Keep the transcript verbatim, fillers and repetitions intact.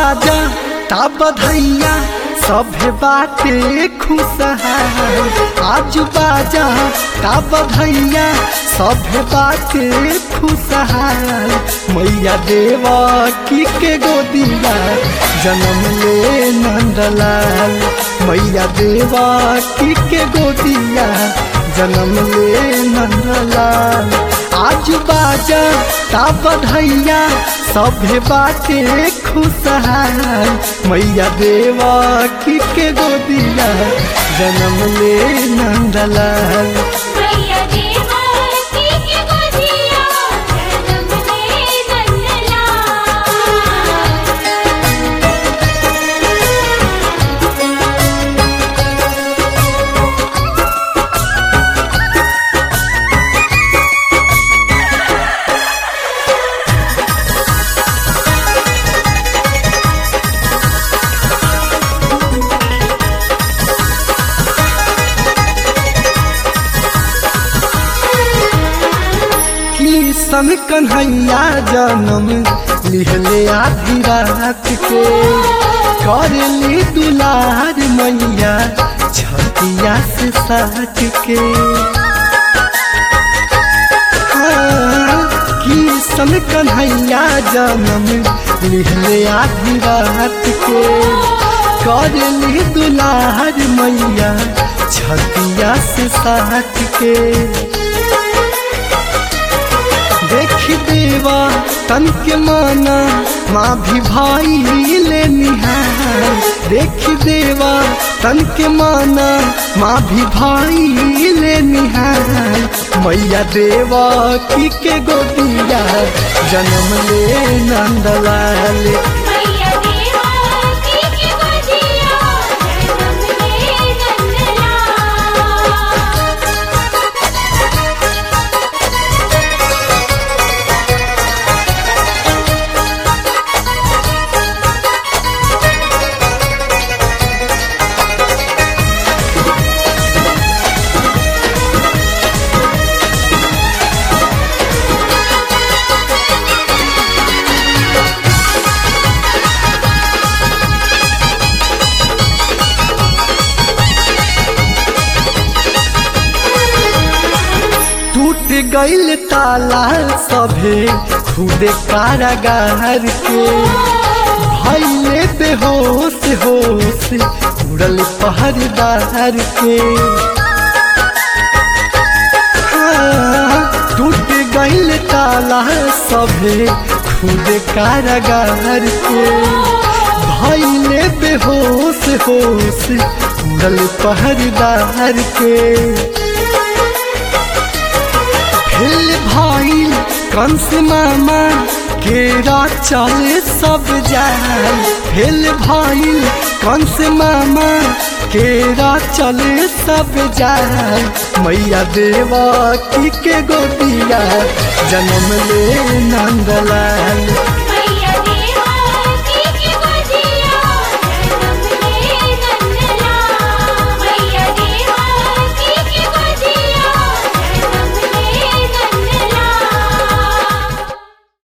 बाजा ता बधैया सभे बाटे खुशहाल। आज बाजा ता बधैया सभे बाटे खुशहाल। मैया देवकी के गोदिया जन्म ले नंदलाल। मैया देवकी के गोदिया जन्म ले नंदलाल। आज बाजा ता बधैया सभे बाटे खुशहाल। मैया देवकी के गोदिया जन्म ले नंदलाल। मैया देवकी के गोदिया जन्म ले नंदलाल। सन कन्हैया जन्म लिहले आधी रात के। करली दुलार मैया छतिया से साट के। हाँ, कि सन कन्हैया जन्म लिहले आधी रात के। करली दुलार मैया छतिया से साट के। देख देवा तन के माना माँ भी भाई ले निहार। देख देवा तन के माना माँ भी भाई ले निहार। मैया देवकी के गोदिया जन्म ले नंदलाल। मैया देवकी के गोदिया जन्म ले नंदलाल। टूट गईल ताला सभे खुदे कारागार के। भैले बेहोश होश उड़ल पहरेदार के। हाँ, टूट गईल ताला सभे खुदे कारागार के। भैले बेहोश होश उड़ल पहरेदार के। हिल भाई कंस मामा केरा चले सब जाल। हिल भाई कंस मामा केरा चले सब जाल। मैया देवकी के गोदिया जन्म ले नंदलाल।